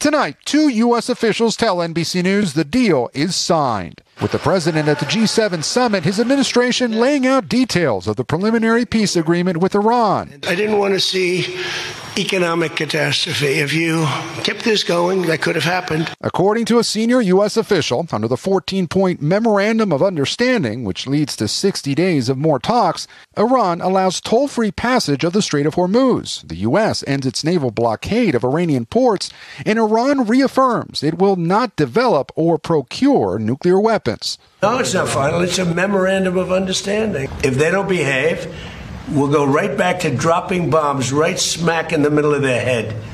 Tonight, 2 U.S. officials tell NBC News the deal is signed. With the president at the G7 summit, his administration laying out details of the preliminary peace agreement with Iran. I didn't want to see economic catastrophe. If you kept this going, that could have happened. According to a senior U.S. official, under the 14-point Memorandum of Understanding, which leads to 60 days of more talks, Iran allows toll-free passage of the Strait of Hormuz. The U.S. ends its naval blockade of Iranian ports, and Iran reaffirms it will not develop or procure nuclear weapons. No, it's not final. It's a memorandum of understanding. If they don't behave, we'll go right back to dropping bombs right smack in the middle of their head.